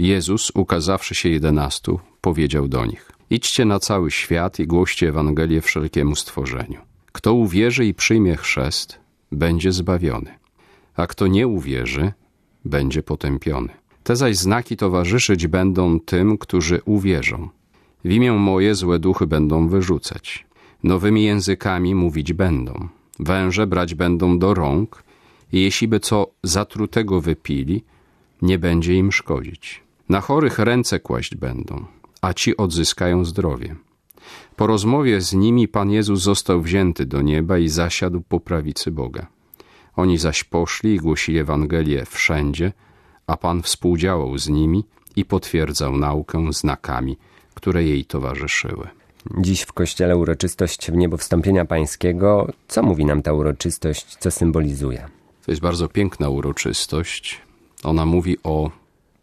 Jezus, ukazawszy się 11, powiedział do nich: idźcie na cały świat i głoście Ewangelię wszelkiemu stworzeniu. Kto uwierzy i przyjmie chrzest, będzie zbawiony, a kto nie uwierzy, będzie potępiony. Te zaś znaki towarzyszyć będą tym, którzy uwierzą. W imię moje złe duchy będą wyrzucać. Nowymi językami mówić będą. Węże brać będą do rąk i jeśli by co zatrutego wypili, nie będzie im szkodzić. Na chorych ręce kłaść będą, a ci odzyskają zdrowie. Po rozmowie z nimi Pan Jezus został wzięty do nieba i zasiadł po prawicy Boga. Oni zaś poszli i głosili Ewangelię wszędzie, a Pan współdziałał z nimi i potwierdzał naukę znakami, które jej towarzyszyły. Dziś w Kościele uroczystość Wniebowstąpienia Pańskiego. Co mówi nam ta uroczystość, co symbolizuje? To jest bardzo piękna uroczystość. Ona mówi o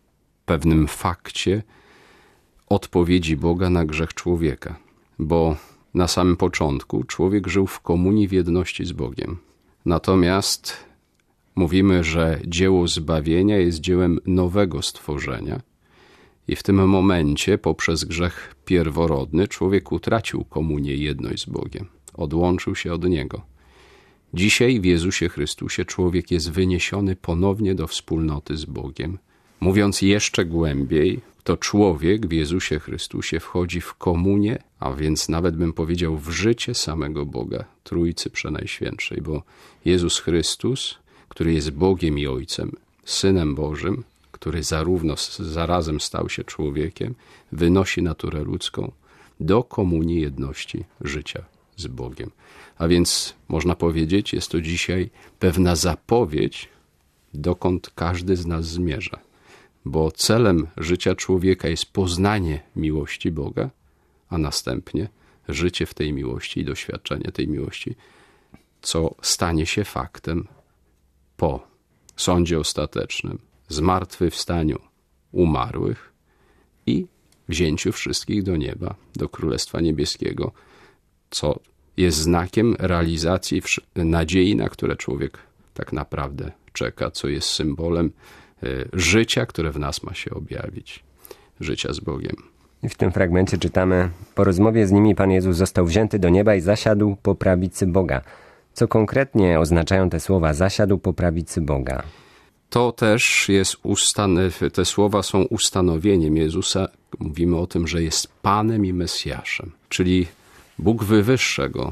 pewnym fakcie odpowiedzi Boga na grzech człowieka. Bo na samym początku człowiek żył w komunii, w jedności z Bogiem. Natomiast mówimy, że dzieło zbawienia jest dziełem nowego stworzenia. I w tym momencie, poprzez grzech pierworodny, człowiek utracił komunię i jedność z Bogiem. Odłączył się od Niego. Dzisiaj w Jezusie Chrystusie człowiek jest wyniesiony ponownie do wspólnoty z Bogiem. Mówiąc jeszcze głębiej, to człowiek w Jezusie Chrystusie wchodzi w komunię, a więc nawet bym powiedział w życie samego Boga, Trójcy Przenajświętszej, bo Jezus Chrystus, który jest Bogiem i Ojcem, Synem Bożym, który zarazem stał się człowiekiem, wynosi naturę ludzką do komunii jedności życia z Bogiem. A więc można powiedzieć, jest to dzisiaj pewna zapowiedź, dokąd każdy z nas zmierza. Bo celem życia człowieka jest poznanie miłości Boga, a następnie życie w tej miłości i doświadczenie tej miłości, co stanie się faktem po sądzie ostatecznym, zmartwychwstaniu umarłych i wzięciu wszystkich do nieba, do Królestwa Niebieskiego, co jest znakiem realizacji nadziei, na które człowiek tak naprawdę czeka, co jest symbolem życia, które w nas ma się objawić, życia z Bogiem. I w tym fragmencie czytamy: po rozmowie z nimi Pan Jezus został wzięty do nieba i zasiadł po prawicy Boga. Co konkretnie oznaczają te słowa zasiadł po prawicy Boga? To też jest te słowa są ustanowieniem Jezusa. Mówimy o tym, że jest Panem i Mesjaszem, czyli Bóg wywyższa Go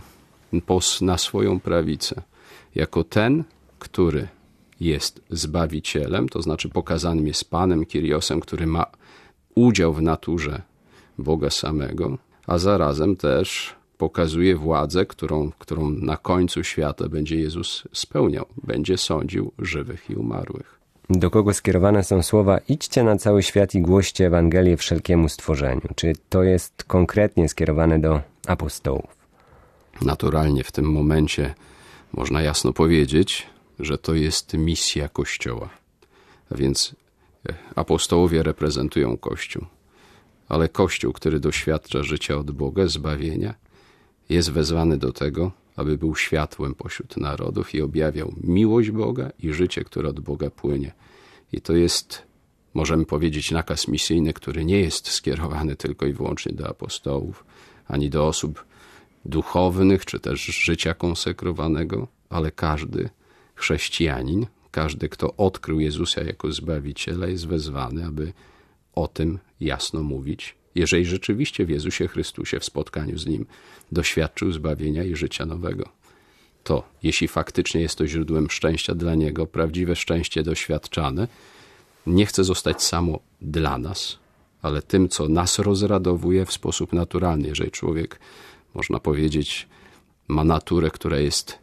na swoją prawicę, jako ten, który jest Zbawicielem, to znaczy pokazanym jest Panem, Kyriosem, który ma udział w naturze Boga samego, a zarazem też pokazuje władzę, którą na końcu świata będzie Jezus spełniał. Będzie sądził żywych i umarłych. Do kogo skierowane są słowa idźcie na cały świat i głoście Ewangelię wszelkiemu stworzeniu? Czy to jest konkretnie skierowane do apostołów? Naturalnie w tym momencie można jasno powiedzieć, że to jest misja Kościoła. A więc apostołowie reprezentują Kościół. Ale Kościół, który doświadcza życia od Boga, zbawienia, jest wezwany do tego, aby był światłem pośród narodów i objawiał miłość Boga i życie, które od Boga płynie. I to jest, możemy powiedzieć, nakaz misyjny, który nie jest skierowany tylko i wyłącznie do apostołów, ani do osób duchownych, czy też życia konsekrowanego, ale każdy chrześcijanin, każdy, kto odkrył Jezusa jako Zbawiciela, jest wezwany, aby o tym jasno mówić. Jeżeli rzeczywiście w Jezusie Chrystusie w spotkaniu z Nim doświadczył zbawienia i życia nowego, to jeśli faktycznie jest to źródłem szczęścia dla Niego, prawdziwe szczęście doświadczane, nie chce zostać samo dla nas, ale tym, co nas rozradowuje w sposób naturalny. Jeżeli człowiek, można powiedzieć, ma naturę, która jest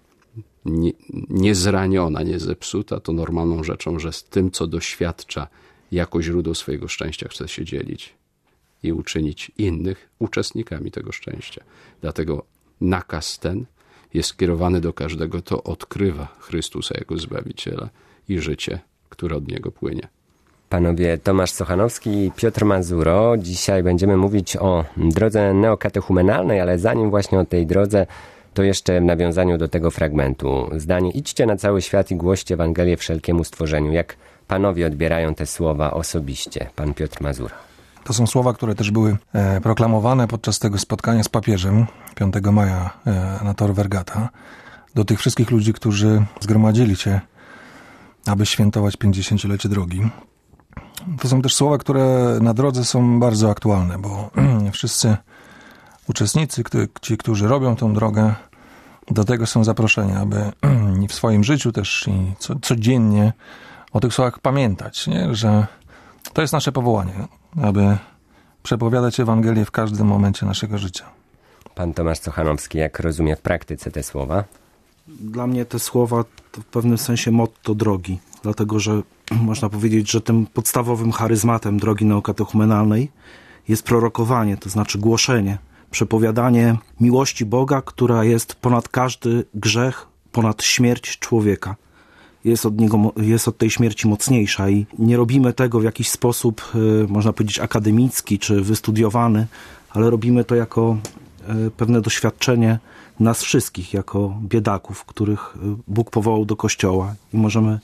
niezraniona, nie zepsuta, to normalną rzeczą, że z tym, co doświadcza jako źródło swojego szczęścia, chce się dzielić i uczynić innych uczestnikami tego szczęścia. Dlatego nakaz ten jest skierowany do każdego, kto odkrywa Chrystusa jako Zbawiciela i życie, które od Niego płynie. Panowie Tomasz Sochanowski i Piotr Mazuro. Dzisiaj będziemy mówić o drodze neokatechumenalnej, ale zanim właśnie o tej drodze, to jeszcze w nawiązaniu do tego fragmentu. Zdanie idźcie na cały świat i głoście Ewangelię wszelkiemu stworzeniu. Jak panowie odbierają te słowa osobiście? Pan Piotr Mazura. To są słowa, które też były proklamowane podczas tego spotkania z papieżem 5 maja na Tor Vergata do tych wszystkich ludzi, którzy zgromadzili się, aby świętować 50-lecie drogi. To są też słowa, które na drodze są bardzo aktualne, bo wszyscy uczestnicy, ci, którzy robią tą drogę, do tego są zaproszeni, aby w swoim życiu też i codziennie o tych słowach pamiętać, nie? Że to jest nasze powołanie, aby przepowiadać Ewangelię w każdym momencie naszego życia. Pan Tomasz Cochanowski, jak rozumie w praktyce te słowa? Dla mnie te słowa to w pewnym sensie motto drogi, dlatego że można powiedzieć, że tym podstawowym charyzmatem drogi neokatechumenalnej jest prorokowanie, to znaczy głoszenie, przepowiadanie miłości Boga, która jest ponad każdy grzech, ponad śmierć człowieka. Jest od tej śmierci mocniejsza i nie robimy tego w jakiś sposób, można powiedzieć, akademicki czy wystudiowany, ale robimy to jako pewne doświadczenie nas wszystkich, jako biedaków, których Bóg powołał do Kościoła i możemy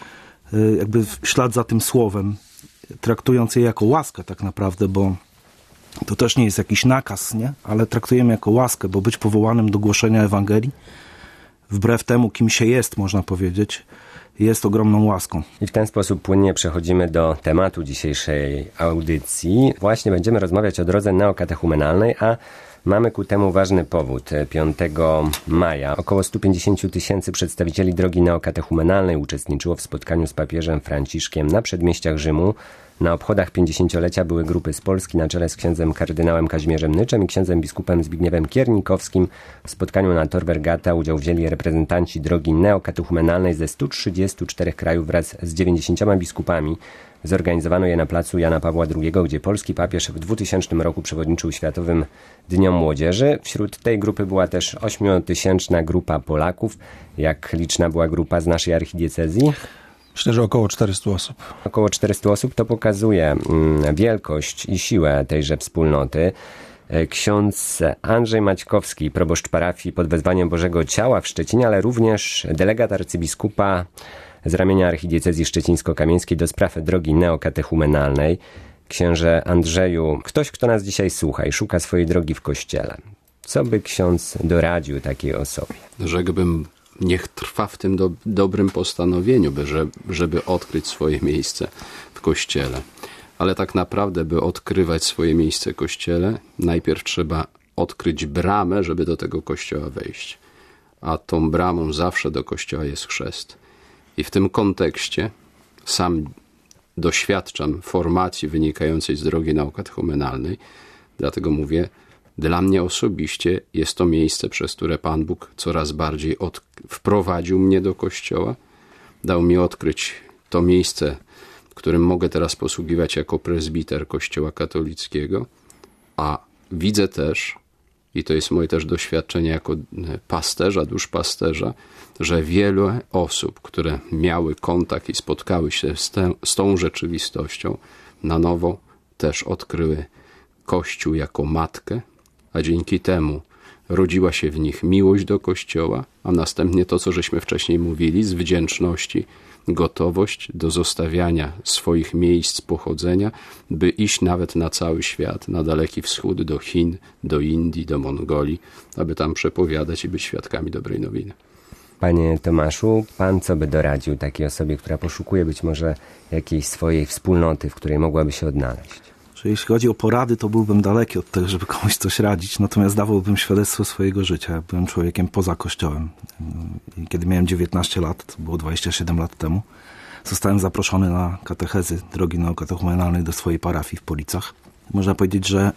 jakby w ślad za tym słowem, traktując je jako łaskę tak naprawdę, bo to też nie jest jakiś nakaz, nie? Ale traktujemy jako łaskę, bo być powołanym do głoszenia Ewangelii, wbrew temu, kim się jest, można powiedzieć, jest ogromną łaską. I w ten sposób płynnie przechodzimy do tematu dzisiejszej audycji. Właśnie będziemy rozmawiać o drodze neokatechumenalnej, a mamy ku temu ważny powód. 5 maja około 150 000 przedstawicieli drogi neokatechumenalnej uczestniczyło w spotkaniu z papieżem Franciszkiem na przedmieściach Rzymu. Na obchodach 50-lecia były grupy z Polski na czele z księdzem kardynałem Kazimierzem Nyczem i księdzem biskupem Zbigniewem Kiernikowskim. W spotkaniu na Tor Vergata udział wzięli reprezentanci drogi neokatechumenalnej ze 134 krajów wraz z 90 biskupami. Zorganizowano je na placu Jana Pawła II, gdzie polski papież w 2000 roku przewodniczył Światowym Dniom Młodzieży. Wśród tej grupy była też 8-tysięczna grupa Polaków. Jak liczna była grupa z naszej archidiecezji? Myślę, że około 400 osób. Około 400 osób to pokazuje wielkość i siłę tejże wspólnoty. Ksiądz Andrzej Maćkowski, proboszcz parafii pod wezwaniem Bożego Ciała w Szczecinie, ale również delegat arcybiskupa z ramienia archidiecezji szczecińsko-kamieńskiej do spraw drogi neokatechumenalnej. Księże Andrzeju, ktoś, kto nas dzisiaj słucha i szuka swojej drogi w Kościele. Co by ksiądz doradził takiej osobie? Rzekłbym, niech trwa w tym dobrym postanowieniu, żeby odkryć swoje miejsce w Kościele. Ale tak naprawdę, by odkrywać swoje miejsce w Kościele, najpierw trzeba odkryć bramę, żeby do tego Kościoła wejść. A tą bramą zawsze do Kościoła jest chrzest. I w tym kontekście sam doświadczam formacji wynikającej z drogi neokatechumenalnej. Dlatego mówię, dla mnie osobiście jest to miejsce, przez które Pan Bóg coraz bardziej wprowadził mnie do Kościoła. Dał mi odkryć to miejsce, którym mogę teraz posługiwać jako prezbiter Kościoła katolickiego. A widzę też, i to jest moje też doświadczenie jako pasterza, duszpasterza, że wiele osób, które miały kontakt i spotkały się z tą rzeczywistością, na nowo też odkryły Kościół jako matkę, a dzięki temu rodziła się w nich miłość do Kościoła, a następnie to, co żeśmy wcześniej mówili, z wdzięczności, gotowość do zostawiania swoich miejsc pochodzenia, by iść nawet na cały świat, na Daleki Wschód, do Chin, do Indii, do Mongolii, aby tam przepowiadać i być świadkami dobrej nowiny. Panie Tomaszu, pan co by doradził takiej osobie, która poszukuje być może jakiejś swojej wspólnoty, w której mogłaby się odnaleźć? Jeśli chodzi o porady, to byłbym daleki od tego, żeby komuś coś radzić, natomiast dawałbym świadectwo swojego życia. Byłem człowiekiem poza Kościołem. Kiedy miałem 19 lat, to było 27 lat temu, zostałem zaproszony na katechezy drogi neokatechumenalnej do swojej parafii w Policach. Można powiedzieć, że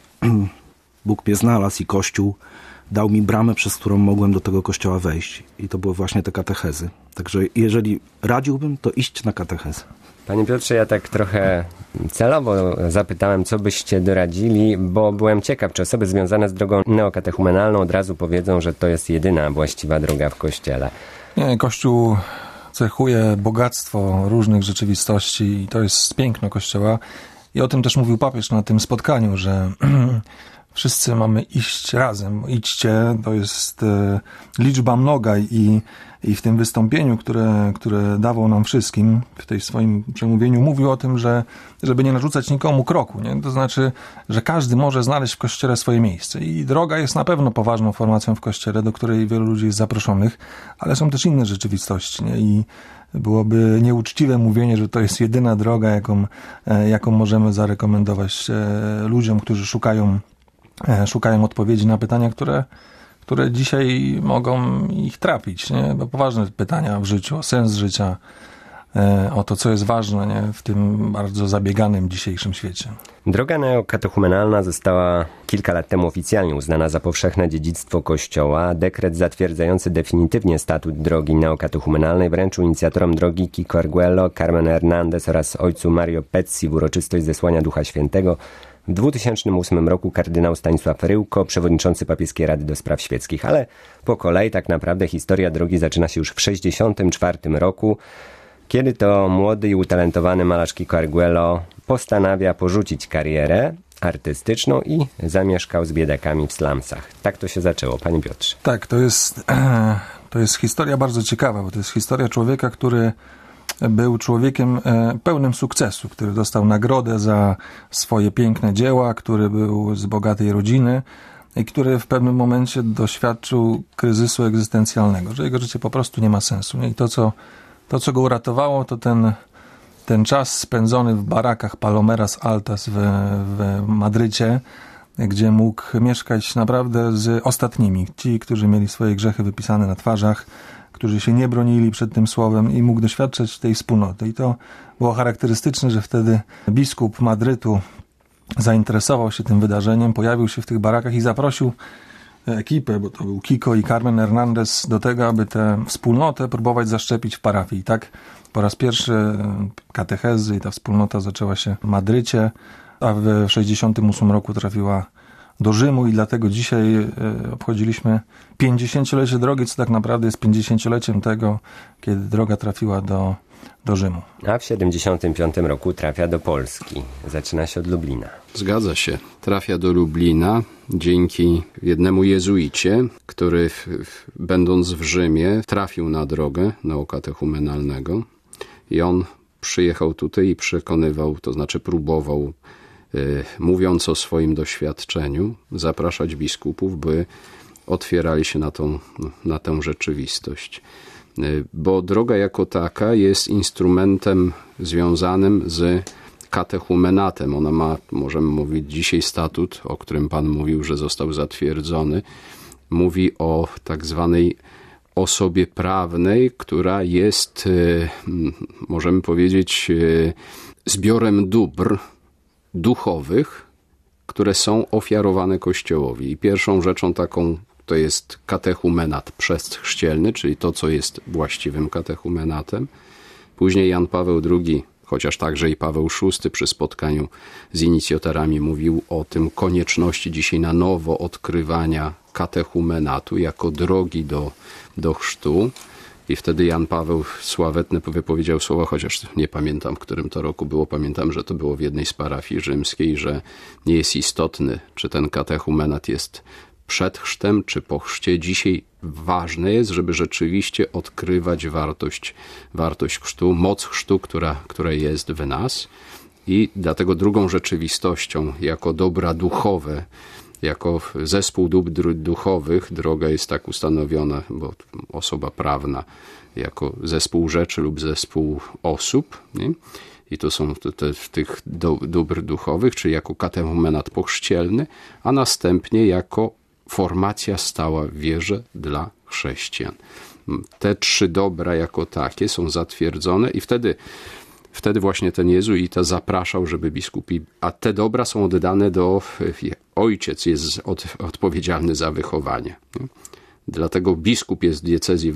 Bóg mnie znalazł i Kościół dał mi bramę, przez którą mogłem do tego Kościoła wejść. I to były właśnie te katechezy. Także jeżeli radziłbym, to iść na katechezy. Panie Piotrze, ja tak trochę celowo zapytałem, co byście doradzili, bo byłem ciekaw, czy osoby związane z drogą neokatechumenalną od razu powiedzą, że to jest jedyna właściwa droga w Kościele. Nie, Kościół cechuje bogactwo różnych rzeczywistości i to jest piękno Kościoła. I o tym też mówił papież na tym spotkaniu, że wszyscy mamy iść razem. Idźcie, to jest liczba mnoga i w tym wystąpieniu, które dawał nam wszystkim, w tej swoim przemówieniu, mówił o tym, żeby nie narzucać nikomu kroku, nie? To znaczy, że każdy może znaleźć w Kościele swoje miejsce i droga jest na pewno poważną formacją w Kościele, do której wielu ludzi jest zaproszonych, ale są też inne rzeczywistości, nie? I byłoby nieuczciwe mówienie, że to jest jedyna droga, jaką możemy zarekomendować ludziom, którzy szukają odpowiedzi na pytania, które dzisiaj mogą ich trapić, nie? Bo poważne pytania w życiu, o sens życia, o to, co jest ważne, nie? W tym bardzo zabieganym dzisiejszym świecie. Droga neokatechumenalna została kilka lat temu oficjalnie uznana za powszechne dziedzictwo Kościoła. Dekret zatwierdzający definitywnie statut drogi neokatechumenalnej wręczył inicjatorom drogi Kiko Arguello, Carmen Hernandez oraz ojcu Mario Pezzi w uroczystość zesłania Ducha Świętego. W 2008 roku kardynał Stanisław Ryłko, przewodniczący Papieskiej Rady do Spraw Świeckich. Ale po kolei tak naprawdę historia drogi zaczyna się już w 1964 roku, kiedy to młody i utalentowany malarz Kiko Arguello postanawia porzucić karierę artystyczną i zamieszkał z biedakami w slumsach. Tak to się zaczęło, panie Piotrze. Tak, to jest historia bardzo ciekawa, bo to jest historia człowieka, który był człowiekiem pełnym sukcesu, który dostał nagrodę za swoje piękne dzieła, który był z bogatej rodziny i który w pewnym momencie doświadczył kryzysu egzystencjalnego, że jego życie po prostu nie ma sensu. I to, co go uratowało, to ten czas spędzony w barakach Palomeras Altas w Madrycie, gdzie mógł mieszkać naprawdę z ostatnimi. Ci, którzy mieli swoje grzechy wypisane na twarzach, którzy się nie bronili przed tym słowem i mógł doświadczać tej wspólnoty. I to było charakterystyczne, że wtedy biskup Madrytu zainteresował się tym wydarzeniem, pojawił się w tych barakach i zaprosił ekipę, bo to był Kiko i Carmen Hernandez, do tego, aby tę wspólnotę próbować zaszczepić w parafii. I tak po raz pierwszy katechezy i ta wspólnota zaczęła się w Madrycie, a w 1968 roku trafiła do Rzymu i dlatego dzisiaj obchodziliśmy 50-lecie drogi, co tak naprawdę jest 50-leciem tego, kiedy droga trafiła do Rzymu. A w 1975 roku trafia do Polski. Zaczyna się od Lublina. Zgadza się. Trafia do Lublina dzięki jednemu jezuicie, który będąc w Rzymie trafił na drogę neokatechumenalnego i on przyjechał tutaj i przekonywał, to znaczy próbował, mówiąc o swoim doświadczeniu, zapraszać biskupów, by otwierali się na tę rzeczywistość. Bo droga jako taka jest instrumentem związanym z katechumenatem. Ona ma, możemy mówić dzisiaj, statut, o którym Pan mówił, że został zatwierdzony. Mówi o tak zwanej osobie prawnej, która jest, możemy powiedzieć, zbiorem dóbr duchowych, które są ofiarowane Kościołowi. I pierwszą rzeczą taką to jest katechumenat przedchrzcielny, czyli to, co jest właściwym katechumenatem. Później Jan Paweł II, chociaż także i Paweł VI przy spotkaniu z inicjatorami mówił o tym konieczności dzisiaj na nowo odkrywania katechumenatu jako drogi do chrztu. I wtedy Jan Paweł sławetny wypowiedział słowa, chociaż nie pamiętam, w którym to roku było. Pamiętam, że to było w jednej z parafii rzymskiej, że nie jest istotny, czy ten katechumenat jest przed chrztem, czy po chrzcie. Dzisiaj ważne jest, żeby rzeczywiście odkrywać wartość chrztu, moc chrztu, która jest w nas. I dlatego drugą rzeczywistością, jako dobra duchowe, jako zespół dóbr duchowych, droga jest tak ustanowiona, bo osoba prawna jako zespół rzeczy lub zespół osób, nie? I to są tych dóbr duchowych, czyli jako katechumenat pochrzcielny, a następnie jako formacja stała w wierze dla chrześcijan. Te trzy dobra jako takie są zatwierdzone i wtedy właśnie ten jezuita zapraszał, żeby biskupi, a te dobra są oddane ojciec jest odpowiedzialny za wychowanie. Dlatego biskup jest w diecezji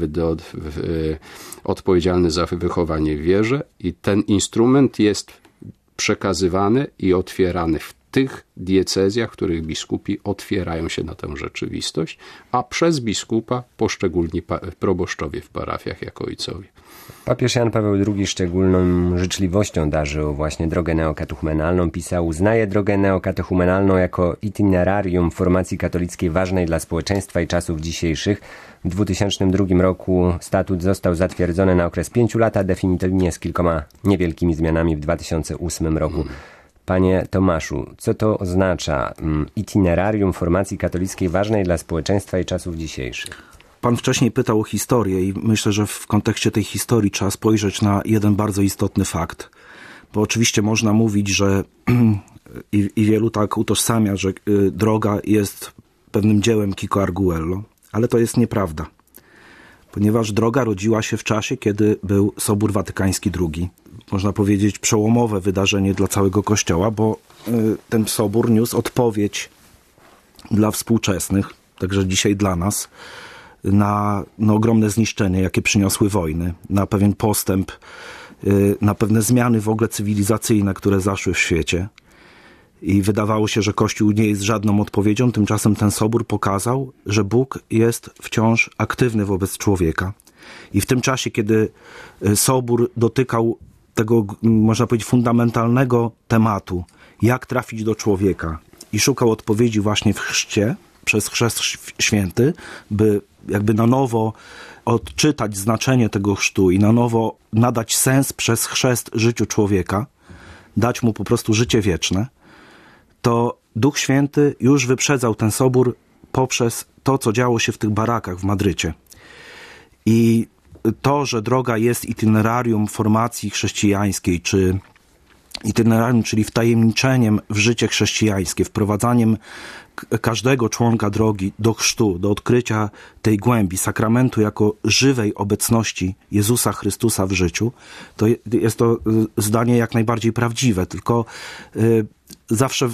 odpowiedzialny za wychowanie w wierze i ten instrument jest przekazywany i otwierany w tych diecezjach, w których biskupi otwierają się na tę rzeczywistość, a przez biskupa poszczególni proboszczowie w parafiach jako ojcowie. Papież Jan Paweł II szczególną życzliwością darzył właśnie drogę neokatechumenalną. Pisał: uznaje drogę neokatechumenalną jako itinerarium formacji katolickiej ważnej dla społeczeństwa i czasów dzisiejszych. W 2002 roku statut został zatwierdzony na okres 5 lat, a definitywnie z kilkoma niewielkimi zmianami w 2008 roku. Panie Tomaszu, co to oznacza itinerarium formacji katolickiej ważnej dla społeczeństwa i czasów dzisiejszych? Pan wcześniej pytał o historię i myślę, że w kontekście tej historii trzeba spojrzeć na jeden bardzo istotny fakt. Bo oczywiście można mówić, że i wielu tak utożsamia, że droga jest pewnym dziełem Kiko Arguello, ale to jest nieprawda. Ponieważ droga rodziła się w czasie, kiedy był Sobór Watykański II. Można powiedzieć przełomowe wydarzenie dla całego Kościoła, bo ten sobór niósł odpowiedź dla współczesnych, także dzisiaj dla nas, na ogromne zniszczenie, jakie przyniosły wojny, na pewien postęp, na pewne zmiany w ogóle cywilizacyjne, które zaszły w świecie. I wydawało się, że Kościół nie jest żadną odpowiedzią, tymczasem ten sobór pokazał, że Bóg jest wciąż aktywny wobec człowieka. I w tym czasie, kiedy sobór dotykał tego, można powiedzieć, fundamentalnego tematu, jak trafić do człowieka, i szukał odpowiedzi właśnie w chrzcie, przez chrzest święty, by jakby na nowo odczytać znaczenie tego chrztu i na nowo nadać sens przez chrzest życiu człowieka, dać mu po prostu życie wieczne, to Duch Święty już wyprzedzał ten sobór poprzez to, co działo się w tych barakach w Madrycie. I to, że droga jest itinerarium formacji chrześcijańskiej, czy itinerarium, czyli wtajemniczeniem w życie chrześcijańskie, wprowadzaniem każdego członka drogi do chrztu, do odkrycia tej głębi, sakramentu jako żywej obecności Jezusa Chrystusa w życiu, to jest to zdanie jak najbardziej prawdziwe, tylko zawsze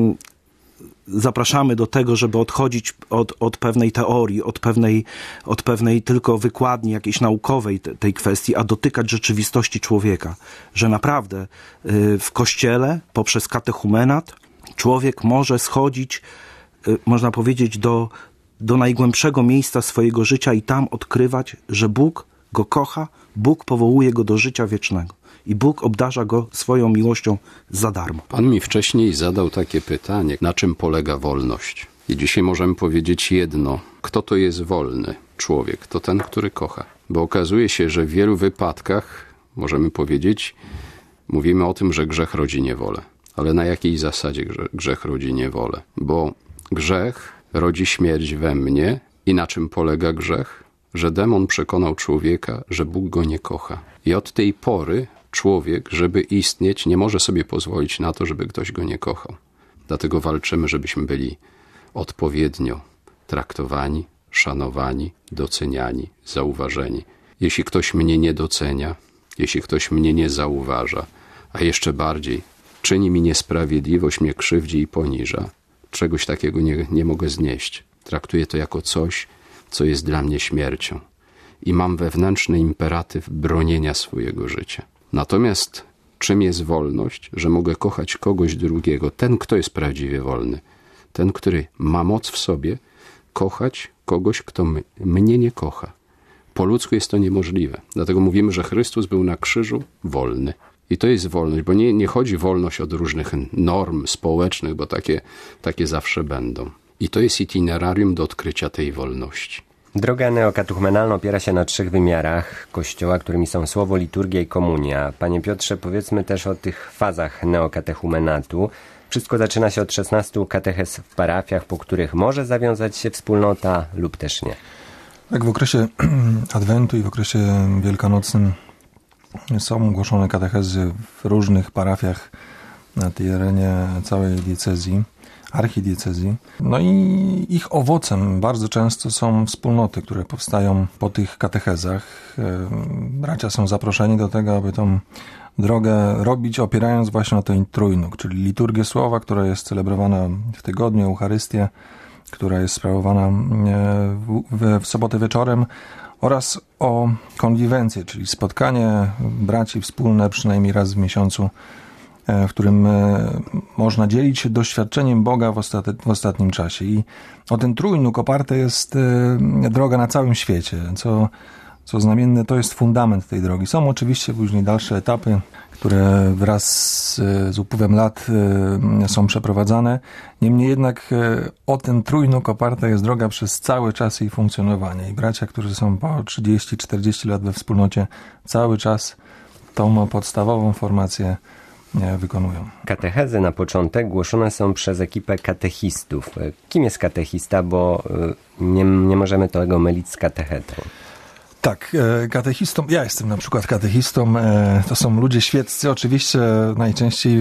zapraszamy do tego, żeby odchodzić od pewnej teorii, od pewnej tylko wykładni jakiejś naukowej tej kwestii, a dotykać rzeczywistości człowieka. Że naprawdę w Kościele, poprzez katechumenat, człowiek może schodzić, można powiedzieć, do najgłębszego miejsca swojego życia i tam odkrywać, że Bóg go kocha, Bóg powołuje go do życia wiecznego. I Bóg obdarza go swoją miłością za darmo. Pan mi wcześniej zadał takie pytanie, na czym polega wolność? I dzisiaj możemy powiedzieć jedno. Kto to jest wolny człowiek? To ten, który kocha. Bo okazuje się, że w wielu wypadkach, możemy powiedzieć, mówimy o tym, że grzech rodzi niewolę. Ale na jakiej zasadzie grzech rodzi niewolę? Bo grzech rodzi śmierć we mnie. I na czym polega grzech? Że demon przekonał człowieka, że Bóg go nie kocha. I od tej pory człowiek, żeby istnieć, nie może sobie pozwolić na to, żeby ktoś go nie kochał. Dlatego walczymy, żebyśmy byli odpowiednio traktowani, szanowani, doceniani, zauważeni. Jeśli ktoś mnie nie docenia, jeśli ktoś mnie nie zauważa, a jeszcze bardziej czyni mi niesprawiedliwość, mnie krzywdzi i poniża, czegoś takiego nie mogę znieść. Traktuję to jako coś, co jest dla mnie śmiercią. I mam wewnętrzny imperatyw bronienia swojego życia. Natomiast czym jest wolność? Że mogę kochać kogoś drugiego. Ten, kto jest prawdziwie wolny. Ten, który ma moc w sobie kochać kogoś, kto mnie nie kocha. Po ludzku jest to niemożliwe. Dlatego mówimy, że Chrystus był na krzyżu wolny. I to jest wolność, bo nie chodzi wolność od różnych norm społecznych, bo takie zawsze będą. I to jest itinerarium do odkrycia tej wolności. Droga neokatechumenalna opiera się na 3 wymiarach Kościoła, którymi są słowo, liturgia i komunia. Panie Piotrze, powiedzmy też o tych fazach neokatechumenatu. Wszystko zaczyna się od 16 katechez w parafiach, po których może zawiązać się wspólnota lub też nie. Tak, w okresie Adwentu i w okresie wielkanocnym są głoszone katechezy w różnych parafiach na terenie całej diecezji, archidiecezji. No i ich owocem bardzo często są wspólnoty, które powstają po tych katechezach. Bracia są zaproszeni do tego, aby tą drogę robić, opierając właśnie na ten trójnóg, czyli liturgię słowa, która jest celebrowana w tygodniu, Eucharystię, która jest sprawowana w sobotę wieczorem, oraz o konwiwencję, czyli spotkanie braci wspólne przynajmniej raz w miesiącu w którym można dzielić się doświadczeniem Boga w ostatnim czasie. I o ten trójnóg oparte jest droga na całym świecie, co znamienne, to jest fundament tej drogi. Są oczywiście później dalsze etapy, które wraz z upływem lat są przeprowadzane. Niemniej jednak o ten trójnóg oparta jest droga przez cały czas jej funkcjonowania. I bracia, którzy są po 30-40 lat we wspólnocie, cały czas tą podstawową formację wykonują. Katechezy na początek głoszone są przez ekipę katechistów. Kim jest katechista, bo nie możemy tego mylić z katechetą. Tak, katechistą, ja jestem na przykład katechistą, to są ludzie świeccy, oczywiście najczęściej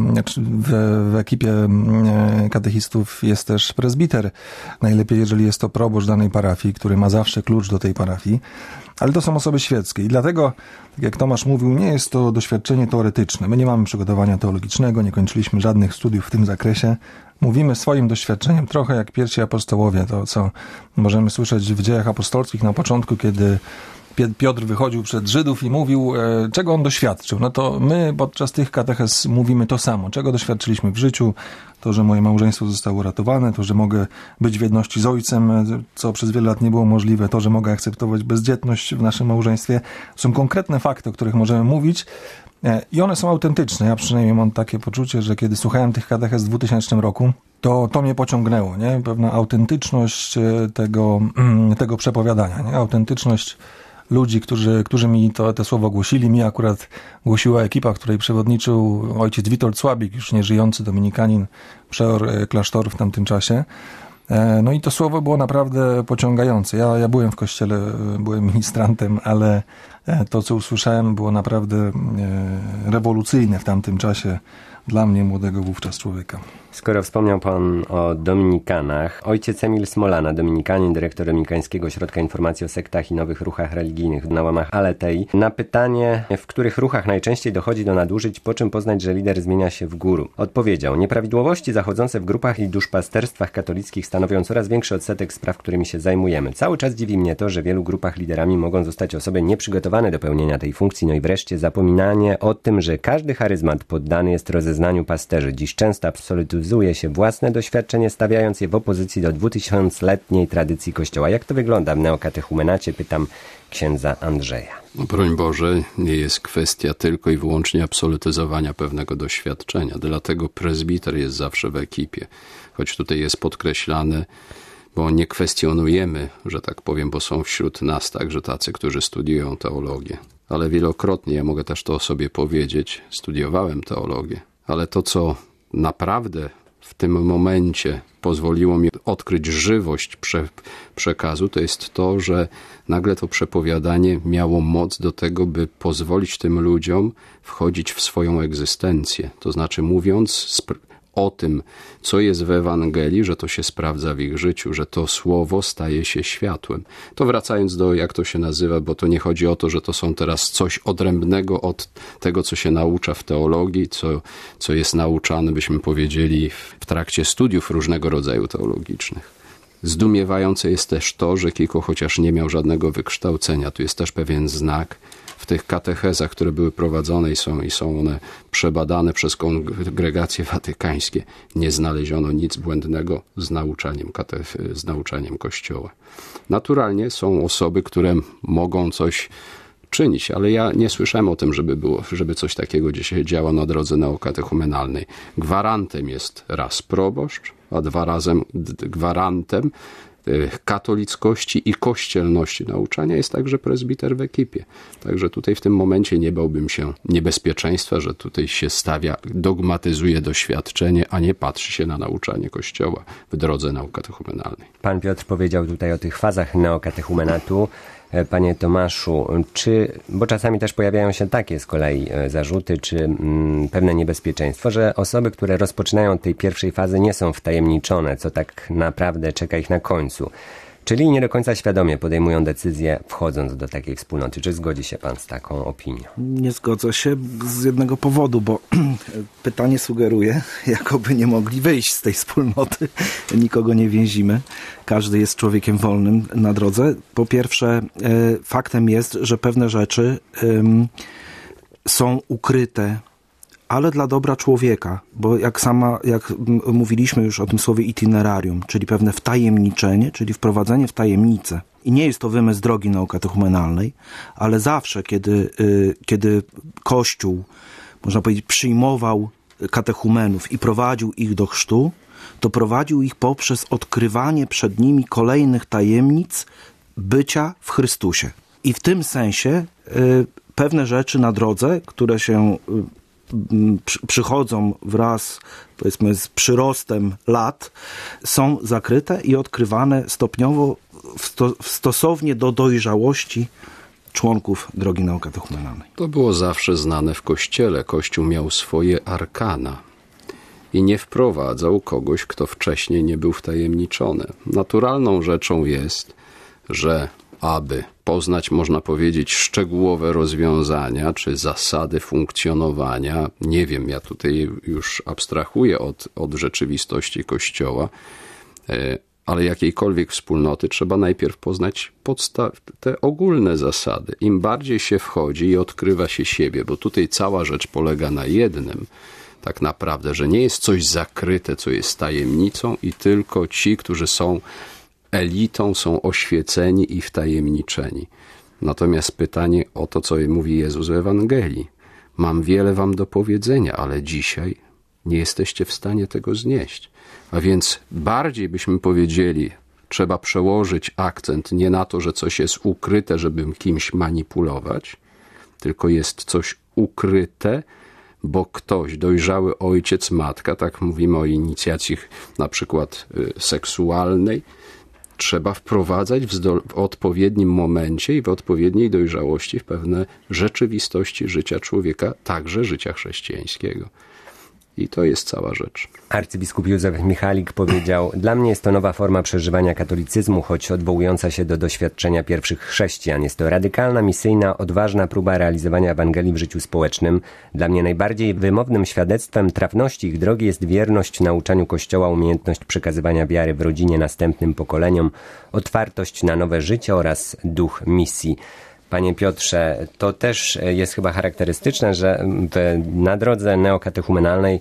w ekipie katechistów jest też prezbiter, najlepiej jeżeli jest to proboszcz danej parafii, który ma zawsze klucz do tej parafii, ale to są osoby świeckie i dlatego, tak jak Tomasz mówił, nie jest to doświadczenie teoretyczne, my nie mamy przygotowania teologicznego, nie kończyliśmy żadnych studiów w tym zakresie, mówimy swoim doświadczeniem, trochę jak pierwsi apostołowie, to co możemy słyszeć w Dziejach Apostolskich na początku, kiedy Piotr wychodził przed Żydów i mówił, czego on doświadczył. No to my podczas tych katechez mówimy to samo, czego doświadczyliśmy w życiu, to, że moje małżeństwo zostało uratowane, to, że mogę być w jedności z ojcem, co przez wiele lat nie było możliwe, to, że mogę akceptować bezdzietność w naszym małżeństwie. Są konkretne fakty, o których możemy mówić i one są autentyczne. Ja przynajmniej mam takie poczucie, że kiedy słuchałem tych katechez w 2000 roku, to mnie pociągnęło, nie? Pewna autentyczność tego przepowiadania, nie? Autentyczność ludzi, którzy mi to słowo głosili. Mi akurat głosiła ekipa, której przewodniczył ojciec Witold Słabik, już nieżyjący dominikanin, przeor klasztoru w tamtym czasie. No i to słowo było naprawdę pociągające. Ja byłem w kościele, byłem ministrantem, ale to, co usłyszałem, było naprawdę rewolucyjne w tamtym czasie dla mnie, młodego wówczas człowieka. Skoro wspomniał Pan o dominikanach, ojciec Emil Smolana, dominikanin, dyrektor Dominikańskiego Ośrodka Informacji o Sektach i Nowych Ruchach Religijnych na łamach Aletei, na pytanie, w których ruchach najczęściej dochodzi do nadużyć, po czym poznać, że lider zmienia się w guru, odpowiedział: nieprawidłowości zachodzące w grupach i duszpasterstwach katolickich stanowią coraz większy odsetek spraw, którymi się zajmujemy. Cały czas dziwi mnie to, że w wielu grupach liderami mogą zostać osoby nieprzygotowane do pełnienia tej funkcji, no i wreszcie zapominanie o tym, że każdy charyzmat poddany jest rozeznaniu pasterzy. Dziś często absolutyzuje się własne doświadczenie, stawiając je w opozycji do 2000-letniej tradycji Kościoła. Jak to wygląda w neokatechumenacie? Pytam księdza Andrzeja. No, broń Boże, nie jest kwestia tylko i wyłącznie absolutyzowania pewnego doświadczenia. Dlatego prezbiter jest zawsze w ekipie. Choć tutaj jest podkreślane, bo nie kwestionujemy, że tak powiem, bo są wśród nas także tacy, którzy studiują teologię. Ale wielokrotnie, ja mogę też to o sobie powiedzieć, studiowałem teologię. Ale to, co naprawdę w tym momencie pozwoliło mi odkryć żywość przekazu, to jest to, że nagle to przepowiadanie miało moc do tego, by pozwolić tym ludziom wchodzić w swoją egzystencję. To znaczy mówiąc o tym, co jest w Ewangelii, że to się sprawdza w ich życiu, że to słowo staje się światłem. To wracając do, jak to się nazywa, bo to nie chodzi o to, że to są teraz coś odrębnego od tego, co się naucza w teologii, co jest nauczane, byśmy powiedzieli, w trakcie studiów różnego rodzaju teologicznych. Zdumiewające jest też to, że Kiko, chociaż nie miał żadnego wykształcenia, tu jest też pewien znak, w tych katechezach, które były prowadzone i są one przebadane przez kongregacje watykańskie, nie znaleziono nic błędnego z nauczaniem Kościoła. Naturalnie są osoby, które mogą coś czynić, ale ja nie słyszałem o tym, żeby coś takiego gdzieś się działo na drodze neokatechumenalnej. Gwarantem jest raz proboszcz, a dwa razem gwarantem katolickości i kościelności nauczania jest także prezbiter w ekipie. Także tutaj w tym momencie nie bałbym się niebezpieczeństwa, że tutaj się dogmatyzuje doświadczenie, a nie patrzy się na nauczanie Kościoła w drodze neokatechumenalnej. Pan Piotr powiedział tutaj o tych fazach neokatechumenatu. Panie Tomaszu, bo czasami też pojawiają się takie z kolei zarzuty, czy pewne niebezpieczeństwo, że osoby, które rozpoczynają od tej pierwszej fazy, nie są wtajemniczone, co tak naprawdę czeka ich na końcu. Czyli nie do końca świadomie podejmują decyzje, wchodząc do takiej wspólnoty. Czy zgodzi się pan z taką opinią? Nie zgodzę się z jednego powodu, bo pytanie sugeruje, jakoby nie mogli wyjść z tej wspólnoty. Nikogo nie więzimy. Każdy jest człowiekiem wolnym na drodze. Po pierwsze, faktem jest, że pewne rzeczy są ukryte ale dla dobra człowieka, bo jak mówiliśmy już o tym słowie itinerarium, czyli pewne wtajemniczenie, czyli wprowadzenie w tajemnicę. I nie jest to wymysł drogi naukatechumenalnej, ale zawsze, kiedy Kościół, można powiedzieć, przyjmował katechumenów i prowadził ich do chrztu, to prowadził ich poprzez odkrywanie przed nimi kolejnych tajemnic bycia w Chrystusie. I w tym sensie pewne rzeczy na drodze, które się przychodzą wraz, powiedzmy, z przyrostem lat, są zakryte i odkrywane stopniowo stosownie do dojrzałości członków drogi naukatechumenalnej. To było zawsze znane w Kościele. Kościół miał swoje arkana i nie wprowadzał kogoś, kto wcześniej nie był wtajemniczony. Naturalną rzeczą jest, że aby poznać, można powiedzieć, szczegółowe rozwiązania czy zasady funkcjonowania, nie wiem, ja tutaj już abstrahuję od rzeczywistości Kościoła, ale jakiejkolwiek wspólnoty trzeba najpierw poznać te ogólne zasady. Im bardziej się wchodzi i odkrywa się siebie, bo tutaj cała rzecz polega na jednym, tak naprawdę, że nie jest coś zakryte, co jest tajemnicą i tylko ci, którzy są elitą, są oświeceni i wtajemniczeni. Natomiast pytanie o to, co mówi Jezus w Ewangelii. Mam wiele wam do powiedzenia, ale dzisiaj nie jesteście w stanie tego znieść. A więc bardziej byśmy powiedzieli, trzeba przełożyć akcent nie na to, że coś jest ukryte, żeby kimś manipulować, tylko jest coś ukryte, bo ktoś, dojrzały ojciec, matka, tak mówimy o inicjacji na przykład seksualnej, trzeba wprowadzać w odpowiednim momencie i w odpowiedniej dojrzałości w pewne rzeczywistości życia człowieka, także życia chrześcijańskiego. I to jest cała rzecz. Arcybiskup Józef Michalik powiedział: dla mnie jest to nowa forma przeżywania katolicyzmu, choć odwołująca się do doświadczenia pierwszych chrześcijan. Jest to radykalna, misyjna, odważna próba realizowania Ewangelii w życiu społecznym. Dla mnie najbardziej wymownym świadectwem trafności ich drogi jest wierność nauczaniu Kościoła, umiejętność przekazywania wiary w rodzinie następnym pokoleniom, otwartość na nowe życie oraz duch misji. Panie Piotrze, to też jest chyba charakterystyczne, że na drodze neokatechumenalnej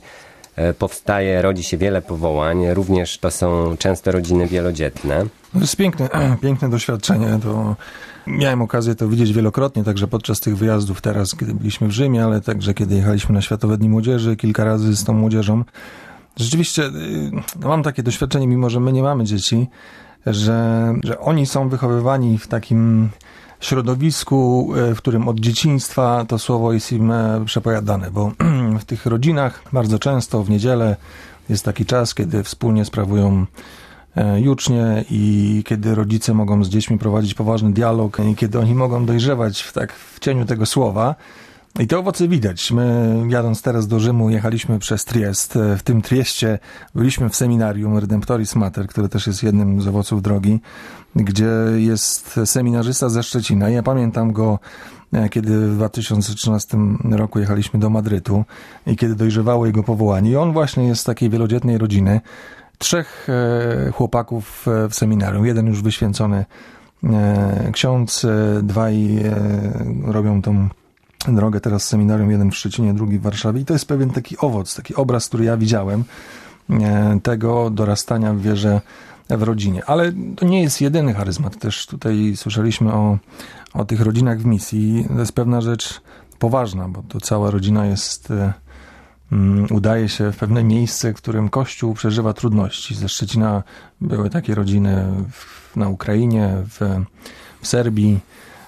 rodzi się wiele powołań, również to są często rodziny wielodzietne. To jest piękne doświadczenie. To miałem okazję to widzieć wielokrotnie, także podczas tych wyjazdów teraz, kiedy byliśmy w Rzymie, ale także kiedy jechaliśmy na Światowe Dni Młodzieży kilka razy z tą młodzieżą. Rzeczywiście mam takie doświadczenie, mimo że my nie mamy dzieci, że oni są wychowywani w takim środowisku, w którym od dzieciństwa to słowo jest im przepowiadane, bo w tych rodzinach bardzo często w niedzielę jest taki czas, kiedy wspólnie sprawują jucznie i kiedy rodzice mogą z dziećmi prowadzić poważny dialog i kiedy oni mogą dojrzewać w cieniu tego słowa. I te owoce widać. My, jadąc teraz do Rzymu, jechaliśmy przez Triest. W tym Trieście byliśmy w seminarium Redemptoris Mater, które też jest jednym z owoców drogi, gdzie jest seminarzysta ze Szczecina. Ja pamiętam go, kiedy w 2013 roku jechaliśmy do Madrytu i kiedy dojrzewało jego powołanie. I on właśnie jest z takiej wielodzietnej rodziny. 3 chłopaków w seminarium. Jeden już wyświęcony ksiądz, 2 robią tą drogę teraz z seminarium, jeden w Szczecinie, drugi w Warszawie. I to jest pewien taki owoc, taki obraz, który ja widziałem, tego dorastania w wierze w rodzinie. Ale to nie jest jedyny charyzmat. Też tutaj słyszeliśmy o tych rodzinach w misji. To jest pewna rzecz poważna, bo to cała rodzina udaje się w pewne miejsce, w którym Kościół przeżywa trudności. Ze Szczecina były takie rodziny na Ukrainie, w Serbii.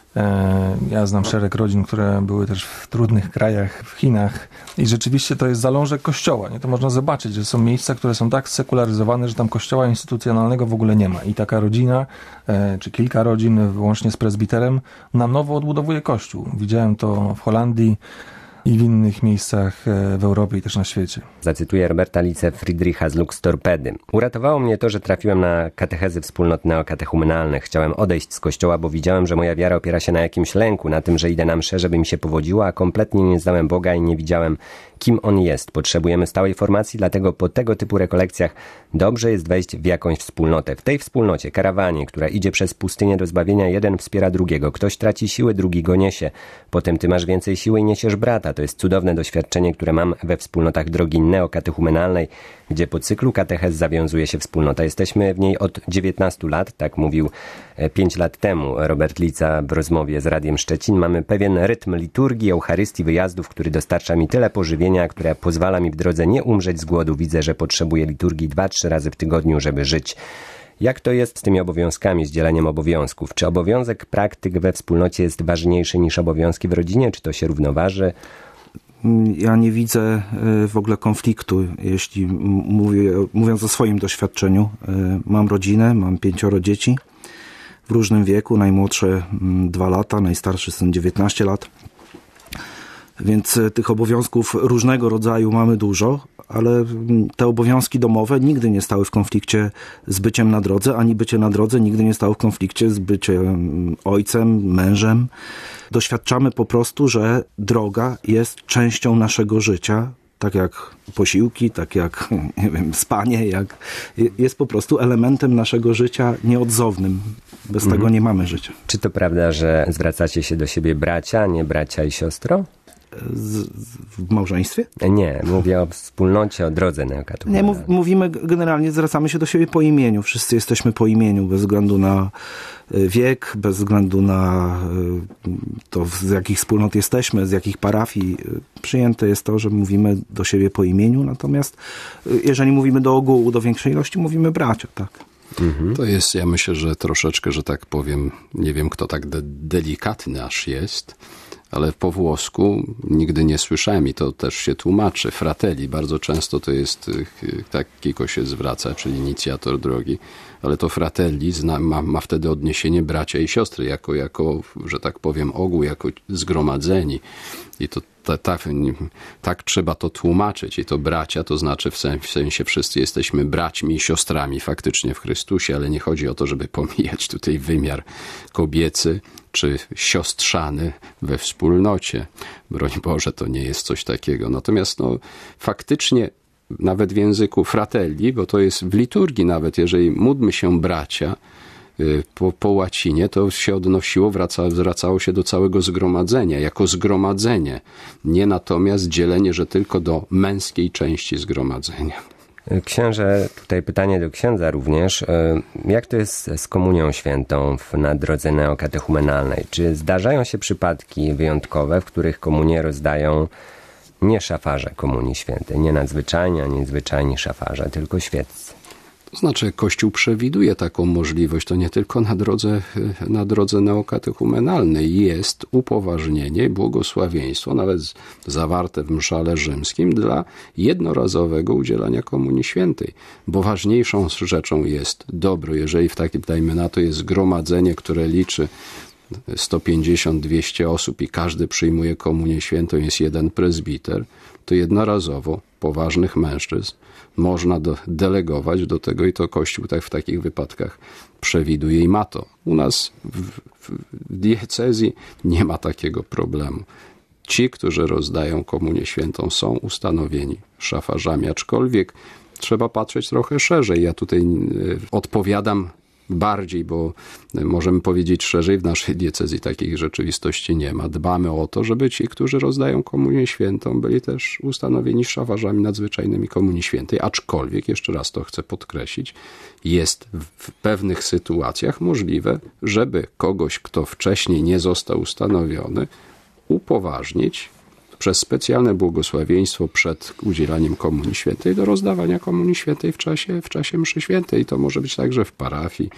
Ja znam szereg rodzin, które były też w trudnych krajach, w Chinach i rzeczywiście to jest zalążek Kościoła. Nie? To można zobaczyć, że są miejsca, które są tak sekularyzowane, że tam Kościoła instytucjonalnego w ogóle nie ma. I taka rodzina, czy kilka rodzin, łącznie z prezbiterem, na nowo odbudowuje Kościół. Widziałem to w Holandii i w innych miejscach w Europie i też na świecie. Zacytuję Roberta Lice Friedricha z Lux Torpedy. Uratowało mnie to, że trafiłem na katechezy wspólnot neokatechumenalnych. Chciałem odejść z kościoła, bo widziałem, że moja wiara opiera się na jakimś lęku, na tym, że idę na mszę, żeby mi się powodziło, a kompletnie nie znałem Boga i nie widziałem kim on jest. Potrzebujemy stałej formacji, dlatego po tego typu rekolekcjach dobrze jest wejść w jakąś wspólnotę. W tej wspólnocie, karawanie, która idzie przez pustynię do zbawienia, jeden wspiera drugiego. Ktoś traci siły, drugi go niesie. Potem ty masz więcej siły i niesiesz brata. To jest cudowne doświadczenie, które mam we wspólnotach drogi neokatechumenalnej, gdzie po cyklu katechez zawiązuje się wspólnota. Jesteśmy w niej od 19 lat, tak mówił 5 lat temu Robert Lica w rozmowie z Radiem Szczecin. Mamy pewien rytm liturgii, Eucharystii, wyjazdów, który dostarcza mi tyle pożywienia, które pozwala mi w drodze nie umrzeć z głodu. Widzę, że potrzebuję liturgii 2-3 razy w tygodniu, żeby żyć. Jak to jest z tymi obowiązkami, z dzieleniem obowiązków? Czy obowiązek praktyk we wspólnocie jest ważniejszy niż obowiązki w rodzinie? Czy to się równoważy? Ja nie widzę w ogóle konfliktu, jeśli mówiąc o swoim doświadczeniu. Mam rodzinę, mam 5 dzieci w różnym wieku, najmłodsze 2 lata, najstarszy syn 19 lat. Więc tych obowiązków różnego rodzaju mamy dużo, ale te obowiązki domowe nigdy nie stały w konflikcie z byciem na drodze, ani bycie na drodze nigdy nie stało w konflikcie z byciem ojcem, mężem. Doświadczamy po prostu, że droga jest częścią naszego życia, tak jak posiłki, tak jak nie wiem, spanie, jest po prostu elementem naszego życia nieodzownym. Bez tego nie mamy życia. Czy to prawda, że zwracacie się do siebie bracia, nie bracia i siostro? W małżeństwie? Nie, mówię o wspólnocie, o drodze neokatechumenalnej. Nie, mówimy generalnie, zwracamy się do siebie po imieniu. Wszyscy jesteśmy po imieniu, bez względu na wiek, bez względu na to, z jakich wspólnot jesteśmy, z jakich parafii. Przyjęte jest to, że mówimy do siebie po imieniu, natomiast jeżeli mówimy do ogółu, do większej ilości, mówimy bracia, tak. To jest, ja myślę, że troszeczkę, że tak powiem, nie wiem kto tak delikatny aż jest, ale po włosku nigdy nie słyszałem i to też się tłumaczy. Fratelli, bardzo często to jest, tak Kiko się zwraca, czyli inicjator drogi, ale to fratelli ma wtedy odniesienie bracia i siostry, jako, że tak powiem, ogół, jako zgromadzeni. I to tak trzeba to tłumaczyć. I to bracia, to znaczy w sensie wszyscy jesteśmy braćmi i siostrami faktycznie w Chrystusie, ale nie chodzi o to, żeby pomijać tutaj wymiar kobiecy czy siostrzany we wspólnocie. Broń Boże, to nie jest coś takiego. Natomiast faktycznie nawet w języku fratelli, bo to jest w liturgii nawet, jeżeli módlmy się bracia, po łacinie to się odnosiło, zwracało się do całego zgromadzenia, jako zgromadzenie, nie natomiast dzielenie, że tylko do męskiej części zgromadzenia. Księże, tutaj pytanie do księdza również. Jak to jest z komunią świętą na drodze neokatechumenalnej? Czy zdarzają się przypadki wyjątkowe, w których komunię rozdają nie szafarze Komunii Świętej, nie nadzwyczajni, ani zwyczajni szafarze, tylko świeccy? To znaczy, Kościół przewiduje taką możliwość, to nie tylko na drodze neokatechumenalnej jest upoważnienie i błogosławieństwo, nawet zawarte w mszale rzymskim, dla jednorazowego udzielania Komunii Świętej. Bo ważniejszą rzeczą jest dobro, jeżeli w takim, dajmy na to, jest zgromadzenie, które liczy 150-200 osób i każdy przyjmuje Komunię Świętą, jest jeden prezbiter, to jednorazowo poważnych mężczyzn można delegować do tego i to Kościół tak w takich wypadkach przewiduje i ma to. U nas w diecezji nie ma takiego problemu. Ci, którzy rozdają Komunię Świętą, są ustanowieni szafarzami, aczkolwiek trzeba patrzeć trochę szerzej. Ja tutaj odpowiadam bardziej, bo możemy powiedzieć szerzej, w naszej diecezji takich rzeczywistości nie ma. Dbamy o to, żeby ci, którzy rozdają Komunię Świętą, byli też ustanowieni szafarzami nadzwyczajnymi Komunii Świętej, aczkolwiek, jeszcze raz to chcę podkreślić, jest w pewnych sytuacjach możliwe, żeby kogoś, kto wcześniej nie został ustanowiony, upoważnić przez specjalne błogosławieństwo przed udzielaniem Komunii Świętej do rozdawania Komunii Świętej w czasie mszy świętej. To może być także w parafii,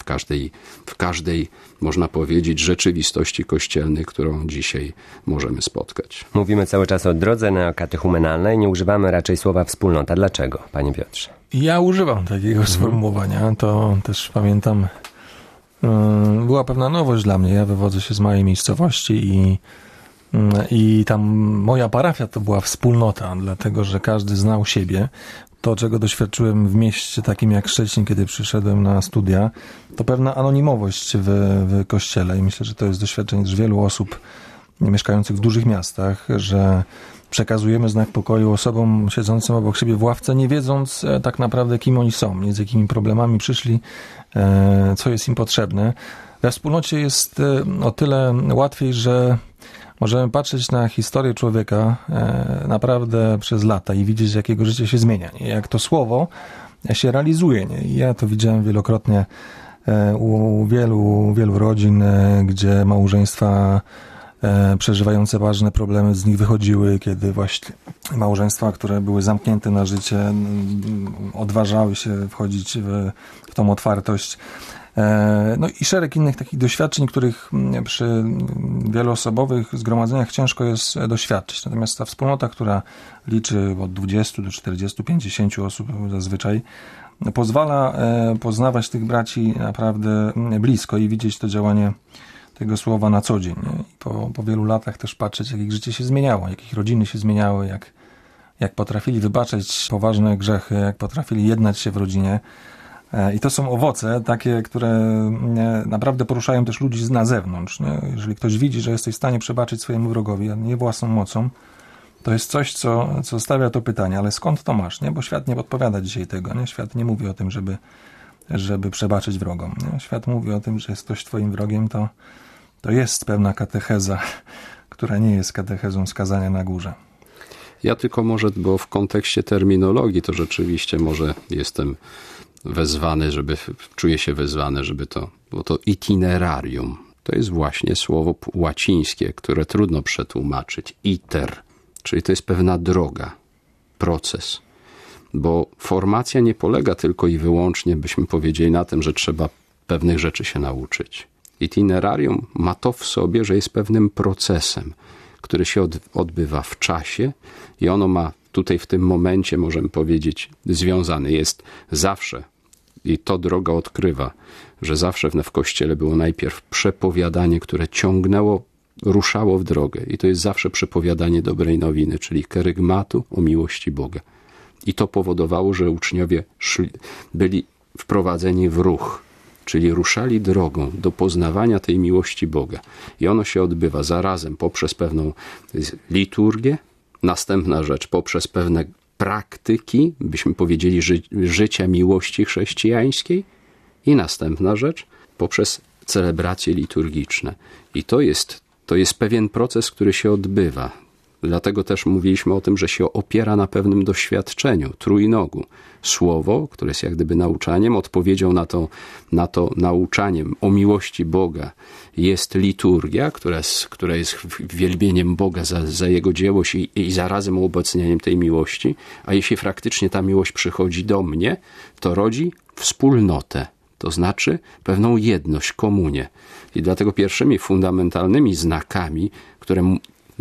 w każdej, można powiedzieć, rzeczywistości kościelnej, którą dzisiaj możemy spotkać. Mówimy cały czas o drodze neokatechumenalnej, nie używamy raczej słowa wspólnota. Dlaczego, panie Piotrze? Ja używam takiego sformułowania, to też pamiętam, była pewna nowość dla mnie. Ja wywodzę się z małej miejscowości i tam moja parafia to była wspólnota, dlatego że każdy znał siebie. To, czego doświadczyłem w mieście takim jak Szczecin, kiedy przyszedłem na studia, to pewna anonimowość w kościele i myślę, że to jest doświadczenie też wielu osób mieszkających w dużych miastach, że przekazujemy znak pokoju osobom siedzącym obok siebie w ławce, nie wiedząc tak naprawdę, kim oni są, nie z jakimi problemami przyszli, co jest im potrzebne. We wspólnocie jest o tyle łatwiej, że możemy patrzeć na historię człowieka naprawdę przez lata i widzieć, jak jego życie się zmienia, jak to słowo się realizuje. Ja to widziałem wielokrotnie u wielu rodzin, gdzie małżeństwa przeżywające ważne problemy z nich wychodziły, kiedy właśnie małżeństwa, które były zamknięte na życie, odważały się wchodzić w tą otwartość. No i szereg innych takich doświadczeń, których przy wieloosobowych zgromadzeniach ciężko jest doświadczyć. Natomiast ta wspólnota, która liczy od 20 do 40, 50 osób zazwyczaj, pozwala poznawać tych braci naprawdę blisko i widzieć to działanie tego słowa na co dzień. I po wielu latach też patrzeć, jak ich życie się zmieniało, jak ich rodziny się zmieniały, jak potrafili wybaczać poważne grzechy, jak potrafili jednać się w rodzinie. I to są owoce takie, które naprawdę poruszają też ludzi na zewnątrz. Nie? Jeżeli ktoś widzi, że jesteś w stanie przebaczyć swojemu wrogowi, a nie własną mocą, to jest coś, co stawia to pytanie, ale skąd to masz? Nie? Bo świat nie podpowiada dzisiaj tego. Nie? Świat nie mówi o tym, żeby przebaczyć wrogom. Nie? Świat mówi o tym, że jest ktoś twoim wrogiem, to jest pewna katecheza, która nie jest katechezą skazania na górze. Ja tylko może, bo w kontekście terminologii to rzeczywiście może jestem wezwany, czuję się wezwany, bo to itinerarium, to jest właśnie słowo łacińskie, które trudno przetłumaczyć. Iter, czyli to jest pewna droga, proces. Bo formacja nie polega tylko i wyłącznie, byśmy powiedzieli, na tym, że trzeba pewnych rzeczy się nauczyć. Itinerarium ma to w sobie, że jest pewnym procesem, który się odbywa w czasie i ono ma tutaj w tym momencie, możemy powiedzieć, związany jest zawsze. I to droga odkrywa, że zawsze w Kościele było najpierw przepowiadanie, które ruszało w drogę. I to jest zawsze przepowiadanie dobrej nowiny, czyli kerygmatu o miłości Boga. I to powodowało, że uczniowie byli wprowadzeni w ruch, czyli ruszali drogą do poznawania tej miłości Boga. I ono się odbywa zarazem poprzez pewną liturgię, następna rzecz poprzez pewne praktyki, byśmy powiedzieli, życia miłości chrześcijańskiej i następna rzecz poprzez celebracje liturgiczne. I to jest pewien proces, który się odbywa. Dlatego też mówiliśmy o tym, że się opiera na pewnym doświadczeniu, trójnogu. Słowo, które jest jak gdyby nauczaniem, odpowiedzią na to nauczaniem o miłości Boga jest liturgia, która jest wielbieniem Boga za Jego dzieło i zarazem uobecnieniem tej miłości. A jeśli faktycznie ta miłość przychodzi do mnie, to rodzi wspólnotę. To znaczy pewną jedność, komunię. I dlatego pierwszymi fundamentalnymi znakami, które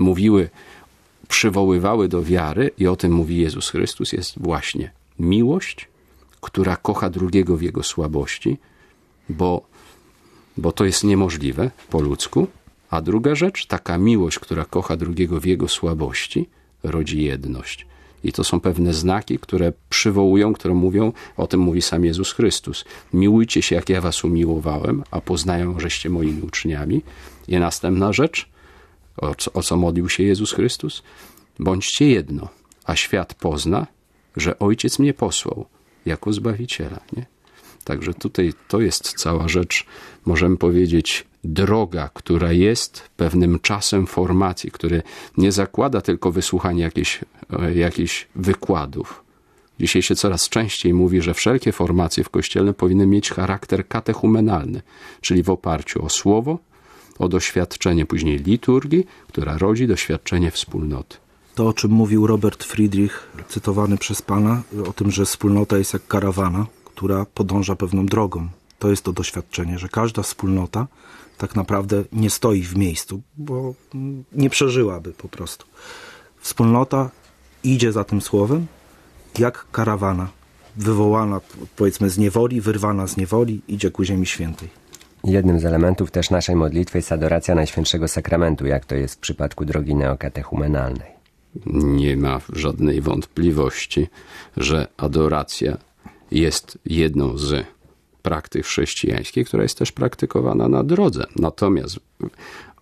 przywoływały do wiary, i o tym mówi Jezus Chrystus, jest właśnie miłość, która kocha drugiego w jego słabości, bo to jest niemożliwe po ludzku. A druga rzecz, taka miłość, która kocha drugiego w jego słabości, rodzi jedność. I to są pewne znaki, które przywołują, które mówią, o tym mówi sam Jezus Chrystus. Miłujcie się, jak ja was umiłowałem, a poznają, żeście moimi uczniami. I następna rzecz, o co modlił się Jezus Chrystus? Bądźcie jedno, a świat pozna, że Ojciec mnie posłał jako Zbawiciela. Nie? Także tutaj to jest cała rzecz, możemy powiedzieć, droga, która jest pewnym czasem formacji, który nie zakłada tylko wysłuchania jakichś wykładów. Dzisiaj się coraz częściej mówi, że wszelkie formacje w Kościele powinny mieć charakter katechumenalny, czyli w oparciu o słowo, o doświadczenie później liturgii, która rodzi doświadczenie wspólnoty. To, o czym mówił Robert Friedrich, cytowany przez Pana, o tym, że wspólnota jest jak karawana, która podąża pewną drogą. To jest to doświadczenie, że każda wspólnota tak naprawdę nie stoi w miejscu, bo nie przeżyłaby po prostu. Wspólnota idzie za tym słowem jak karawana, wywołana powiedzmy z niewoli, wyrwana z niewoli, idzie ku Ziemi Świętej. Jednym z elementów też naszej modlitwy jest adoracja Najświętszego Sakramentu, jak to jest w przypadku drogi neokatechumenalnej. Nie ma żadnej wątpliwości, że adoracja jest jedną z praktyk chrześcijańskich, która jest też praktykowana na drodze. Natomiast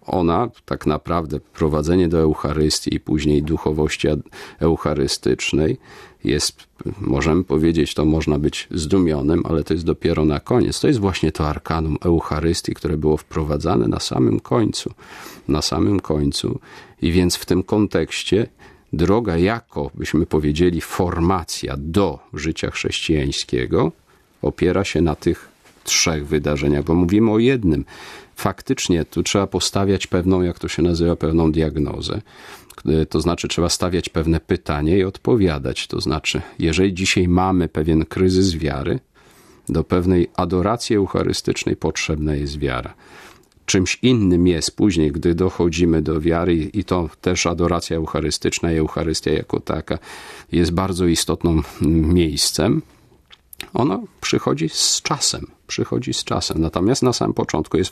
ona tak naprawdę, prowadzenie do Eucharystii i później duchowości eucharystycznej jest, możemy powiedzieć, to można być zdumionym, ale to jest dopiero na koniec. To jest właśnie to arkanum Eucharystii, które było wprowadzane na samym końcu. Na samym końcu. I więc w tym kontekście droga jako, byśmy powiedzieli, formacja do życia chrześcijańskiego opiera się na tych 3 wydarzeniach, bo mówimy o jednym. Faktycznie tu trzeba postawiać pewną, jak to się nazywa, pewną diagnozę. To znaczy trzeba stawiać pewne pytanie i odpowiadać. To znaczy, jeżeli dzisiaj mamy pewien kryzys wiary, do pewnej adoracji eucharystycznej potrzebna jest wiara. Czymś innym jest później, gdy dochodzimy do wiary i to też adoracja eucharystyczna i Eucharystia jako taka jest bardzo istotnym miejscem. Ono przychodzi z czasem. Natomiast na samym początku jest w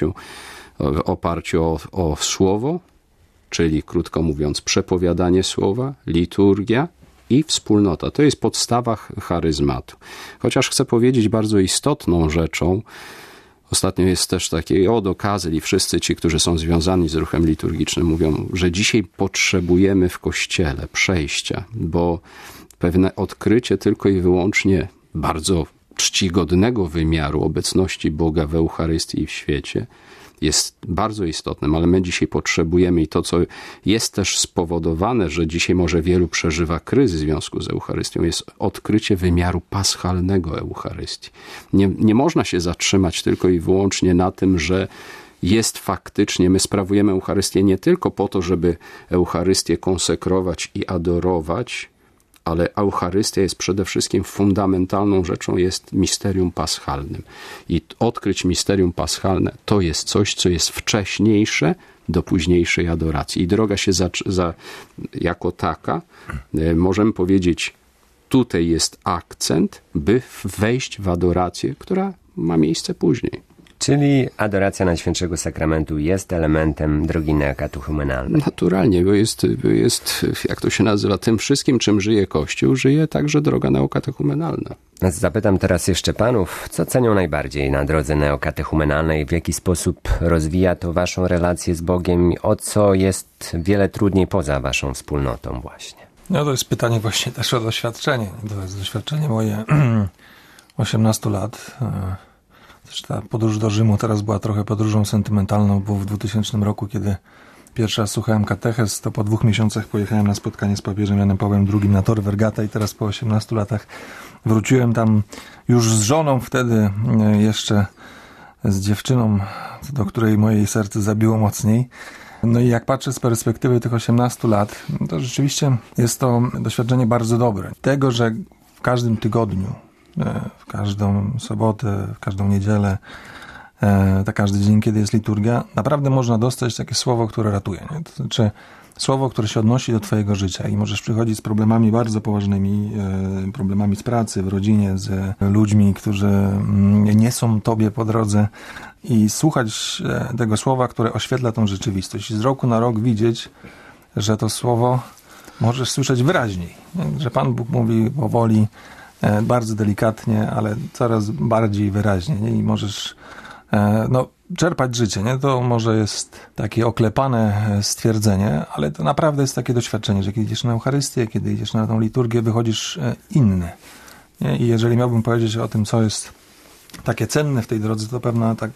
oparciu o słowo, czyli krótko mówiąc przepowiadanie słowa, liturgia i wspólnota. To jest podstawa charyzmatu. Chociaż chcę powiedzieć bardzo istotną rzeczą, ostatnio jest też takie, dokazali wszyscy ci, którzy są związani z ruchem liturgicznym, mówią, że dzisiaj potrzebujemy w Kościele przejścia, bo pewne odkrycie tylko i wyłącznie bardzo czcigodnego wymiaru obecności Boga w Eucharystii i w świecie jest bardzo istotnym, ale my dzisiaj potrzebujemy i to, co jest też spowodowane, że dzisiaj może wielu przeżywa kryzys w związku z Eucharystią, jest odkrycie wymiaru paschalnego Eucharystii. Nie można się zatrzymać tylko i wyłącznie na tym, że jest faktycznie, my sprawujemy Eucharystię nie tylko po to, żeby Eucharystię konsekrować i adorować, ale Eucharystia jest przede wszystkim fundamentalną rzeczą, jest misterium paschalnym. I odkryć misterium paschalne to jest coś, co jest wcześniejsze do późniejszej adoracji. I droga się jako taka, możemy powiedzieć, tutaj jest akcent, by wejść w adorację, która ma miejsce później. Czyli adoracja Najświętszego Sakramentu jest elementem drogi neokatechumenalnej. Naturalnie, bo jest, jak to się nazywa, tym wszystkim, czym żyje Kościół, żyje także droga neokatechumenalna. Zapytam teraz jeszcze panów, co cenią najbardziej na drodze neokatechumenalnej, w jaki sposób rozwija to waszą relację z Bogiem, o co jest wiele trudniej poza waszą wspólnotą właśnie? No to jest pytanie właśnie też o doświadczenie. To jest doświadczenie moje 18 lat. Też ta podróż do Rzymu teraz była trochę podróżą sentymentalną, bo w 2000 roku, kiedy pierwszy raz słuchałem katechez, to po 2 miesiącach pojechałem na spotkanie z papieżem Janem Pawłem II na Tor Vergata i teraz po 18 latach wróciłem tam już z żoną, wtedy jeszcze z dziewczyną, do której moje serce zabiło mocniej. No i jak patrzę z perspektywy tych 18 lat, to rzeczywiście jest to doświadczenie bardzo dobre. Tego, że w każdym tygodniu, w każdą sobotę, w każdą niedzielę, każdy dzień, kiedy jest liturgia, naprawdę można dostać takie słowo, które ratuje. Nie? To znaczy słowo, które się odnosi do twojego życia i możesz przychodzić z problemami bardzo poważnymi, problemami z pracy, w rodzinie, z ludźmi, którzy nie są tobie po drodze i słuchać tego słowa, które oświetla tą rzeczywistość i z roku na rok widzieć, że to słowo możesz słyszeć wyraźniej, nie? Że Pan Bóg mówi powoli, bardzo delikatnie, ale coraz bardziej wyraźnie, nie? I możesz czerpać życie, nie? To może jest takie oklepane stwierdzenie, ale to naprawdę jest takie doświadczenie, że kiedy idziesz na Eucharystię, kiedy idziesz na tą liturgię, wychodzisz inny. Nie? I jeżeli miałbym powiedzieć o tym, co jest takie cenne w tej drodze, to pewna tak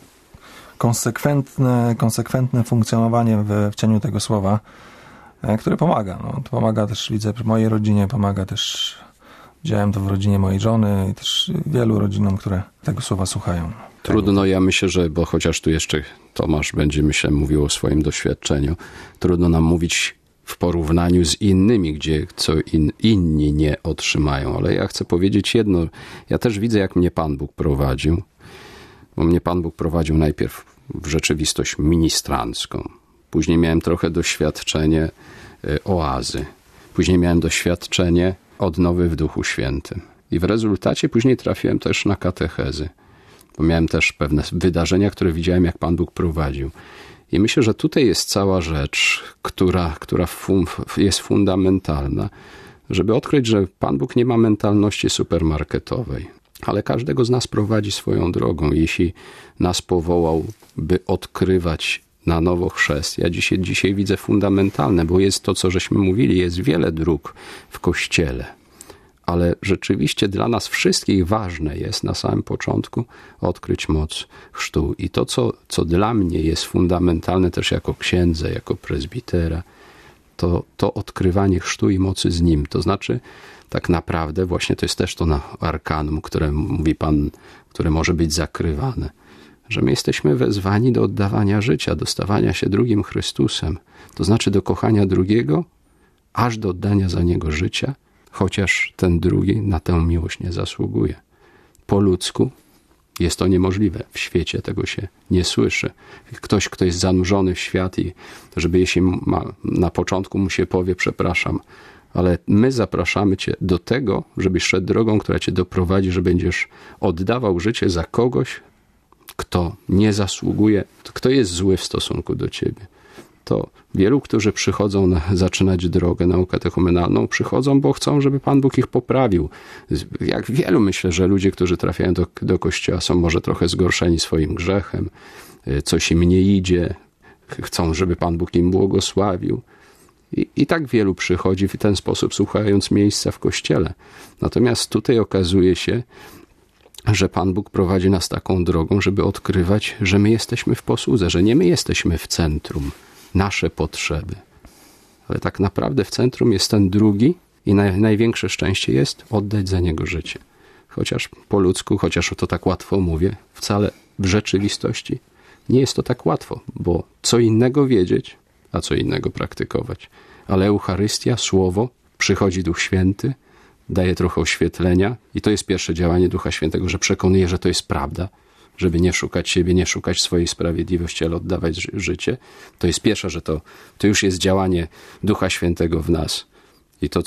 konsekwentne funkcjonowanie w cieniu tego słowa, które pomaga. No, to pomaga też, widzę, w mojej rodzinie, pomaga też, widziałem to w rodzinie mojej żony i też wielu rodzinom, które tego słowa słuchają. Trudno, ja myślę, że, bo chociaż tu jeszcze Tomasz będzie, myślę, mówił o swoim doświadczeniu, trudno nam mówić w porównaniu z innymi, gdzie inni nie otrzymają. Ale ja chcę powiedzieć jedno, ja też widzę, jak mnie Pan Bóg prowadził, bo mnie Pan Bóg prowadził najpierw w rzeczywistość ministrancką. Później miałem trochę doświadczenie oazy. Później miałem doświadczenie odnowy w Duchu Świętym. I w rezultacie później trafiłem też na katechezy. Bo miałem też pewne wydarzenia, które widziałem, jak Pan Bóg prowadził. I myślę, że tutaj jest cała rzecz, która jest fundamentalna, żeby odkryć, że Pan Bóg nie ma mentalności supermarketowej, ale każdego z nas prowadzi swoją drogą. Jeśli nas powołał, by odkrywać na nowo chrzest. Ja dzisiaj widzę fundamentalne, bo jest to, co żeśmy mówili, jest wiele dróg w Kościele. Ale rzeczywiście dla nas wszystkich ważne jest na samym początku odkryć moc chrztu. I to, co dla mnie jest fundamentalne też jako księdza, jako prezbitera, to odkrywanie chrztu i mocy z nim. To znaczy tak naprawdę właśnie to jest też to arkanum, które mówi Pan, które może być zakrywane. Że my jesteśmy wezwani do oddawania życia, do stawania się drugim Chrystusem. To znaczy do kochania drugiego, aż do oddania za niego życia, chociaż ten drugi na tę miłość nie zasługuje. Po ludzku jest to niemożliwe. W świecie tego się nie słyszy. Ktoś, kto jest zanurzony w świat i żeby jeśli na początku mu się powie, przepraszam, ale my zapraszamy cię do tego, żebyś szedł drogą, która cię doprowadzi, że będziesz oddawał życie za kogoś, kto nie zasługuje, kto jest zły w stosunku do ciebie. To wielu, którzy przychodzą zaczynać drogę naukatechumenalną, przychodzą, bo chcą, żeby Pan Bóg ich poprawił. Jak wielu, myślę, że ludzie, którzy trafiają do kościoła, są może trochę zgorszeni swoim grzechem, coś im nie idzie, chcą, żeby Pan Bóg im błogosławił. I tak wielu przychodzi w ten sposób, słuchając miejsca w kościele. Natomiast tutaj okazuje się, że Pan Bóg prowadzi nas taką drogą, żeby odkrywać, że my jesteśmy w posłudze, że nie my jesteśmy w centrum, nasze potrzeby. Ale tak naprawdę w centrum jest ten drugi i największe szczęście jest oddać za niego życie. Chociaż po ludzku, chociaż to tak łatwo mówię, wcale w rzeczywistości nie jest to tak łatwo, bo co innego wiedzieć, a co innego praktykować. Ale Eucharystia, Słowo, przychodzi Duch Święty, daje trochę oświetlenia i to jest pierwsze działanie Ducha Świętego, że przekonuje, że to jest prawda, żeby nie szukać siebie, nie szukać swojej sprawiedliwości, ale oddawać życie. To jest pierwsze, że to już jest działanie Ducha Świętego w nas. I to,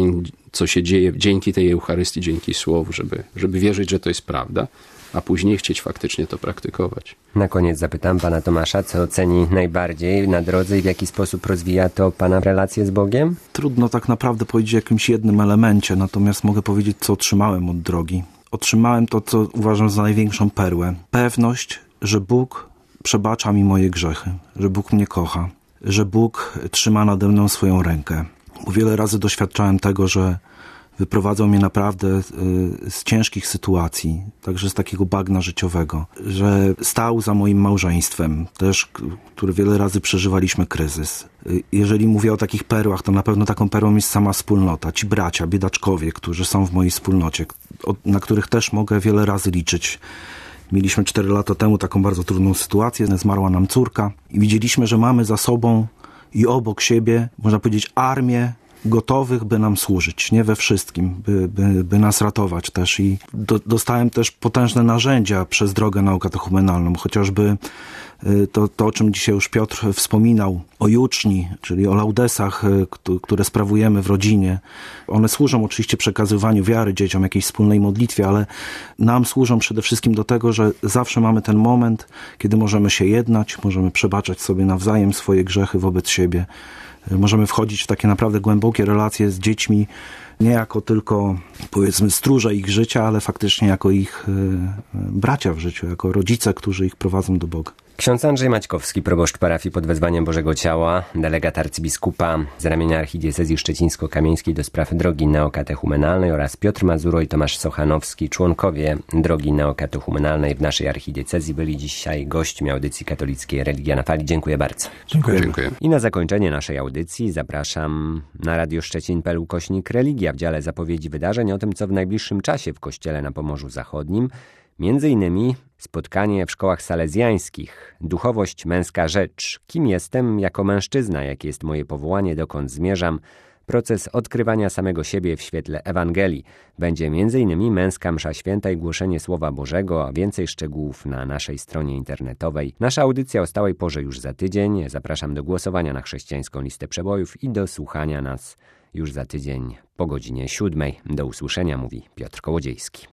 co się dzieje dzięki tej Eucharystii, dzięki Słowu, żeby wierzyć, że to jest prawda, a później chcieć faktycznie to praktykować. Na koniec zapytam pana Tomasza, co ceni najbardziej na drodze i w jaki sposób rozwija to pana relacje z Bogiem? Trudno tak naprawdę powiedzieć o jakimś jednym elemencie, natomiast mogę powiedzieć, co otrzymałem od drogi. Otrzymałem to, co uważam za największą perłę. Pewność, że Bóg przebacza mi moje grzechy, że Bóg mnie kocha, że Bóg trzyma nade mną swoją rękę. Bo wiele razy doświadczałem tego, że wyprowadzał mnie naprawdę z ciężkich sytuacji, także z takiego bagna życiowego, że stał za moim małżeństwem, też, które wiele razy przeżywaliśmy kryzys. Jeżeli mówię o takich perłach, to na pewno taką perłą jest sama wspólnota, ci bracia, biedaczkowie, którzy są w mojej wspólnocie, na których też mogę wiele razy liczyć. Mieliśmy 4 lata temu taką bardzo trudną sytuację, zmarła nam córka i widzieliśmy, że mamy za sobą i obok siebie, można powiedzieć, armię gotowych, by nam służyć, nie we wszystkim, by nas ratować też. I dostałem też potężne narzędzia przez drogę naukatechumenalną, chociażby to, o czym dzisiaj już Piotr wspominał, o juczni, czyli o laudesach, które sprawujemy w rodzinie. One służą oczywiście przekazywaniu wiary dzieciom, jakiejś wspólnej modlitwie, ale nam służą przede wszystkim do tego, że zawsze mamy ten moment, kiedy możemy się jednać, możemy przebaczać sobie nawzajem swoje grzechy wobec siebie. Możemy wchodzić w takie naprawdę głębokie relacje z dziećmi, nie jako tylko, powiedzmy, stróże ich życia, ale faktycznie jako ich bracia w życiu, jako rodzice, którzy ich prowadzą do Boga. Ksiądz Andrzej Maćkowski, proboszcz parafii pod wezwaniem Bożego Ciała, delegat arcybiskupa z ramienia archidiecezji szczecińsko-kamieńskiej do spraw drogi neokatechumenalnej oraz Piotr Mazuro i Tomasz Sochanowski, członkowie drogi neokatechumenalnej w naszej archidiecezji, byli dzisiaj gośćmi audycji katolickiej Religia na Fali. Dziękuję bardzo. Dziękuję. I na zakończenie naszej audycji zapraszam na Radio Szczecin.pl/Religia w dziale zapowiedzi wydarzeń o tym, co w najbliższym czasie w Kościele na Pomorzu Zachodnim. Między innymi spotkanie w szkołach salezjańskich, duchowość męska rzecz, kim jestem jako mężczyzna, jakie jest moje powołanie, dokąd zmierzam, proces odkrywania samego siebie w świetle Ewangelii. Będzie m.in. męska msza święta i głoszenie Słowa Bożego, a więcej szczegółów na naszej stronie internetowej. Nasza audycja o stałej porze już za tydzień. Zapraszam do głosowania na chrześcijańską listę przebojów i do słuchania nas już za tydzień po godzinie 7. Do usłyszenia, mówi Piotr Kołodziejski.